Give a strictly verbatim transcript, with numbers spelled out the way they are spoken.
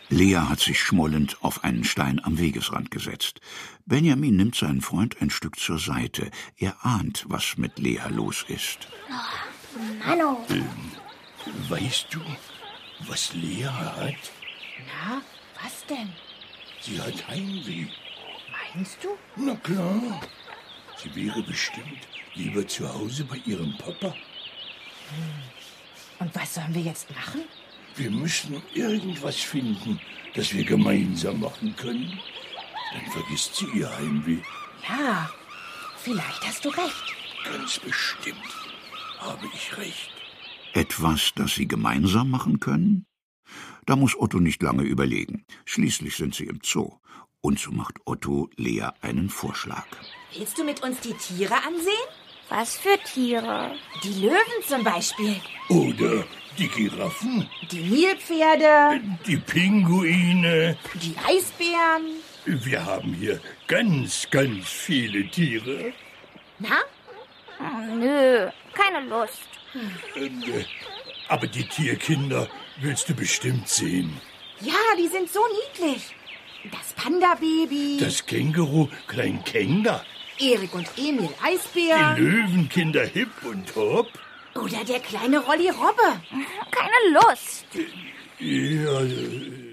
Lea hat sich schmollend auf einen Stein am Wegesrand gesetzt. Benjamin nimmt seinen Freund ein Stück zur Seite. Er ahnt, was mit Lea los ist. Oh, Manno. Ähm, weißt du, was Lea hat? Na, was denn? Sie hat Heimweh. Meinst du? Na klar. Sie wäre bestimmt lieber zu Hause bei ihrem Papa. Und was sollen wir jetzt machen? Wir müssen irgendwas finden, das wir gemeinsam machen können. Dann vergisst sie ihr Heimweh. Ja, vielleicht hast du recht. Ganz bestimmt habe ich recht. Etwas, das sie gemeinsam machen können? Da muss Otto nicht lange überlegen. Schließlich sind sie im Zoo. Und so macht Otto Lea einen Vorschlag. Willst du mit uns die Tiere ansehen? Was für Tiere? Die Löwen zum Beispiel. Oder die Giraffen, Die Nilpferde. die Pinguine. Die Eisbären. Wir haben hier ganz, ganz viele Tiere. Na? Oh, nö, keine Lust. Äh, Aber die Tierkinder willst du bestimmt sehen. Ja, die sind so niedlich. Das Panda-Baby. Das Känguru Klein Kenda. Erik und Emil Die Eisbär. Löwenkinder Hip und Hop. Oder der kleine Rolli Robbe. Keine Lust. Ja,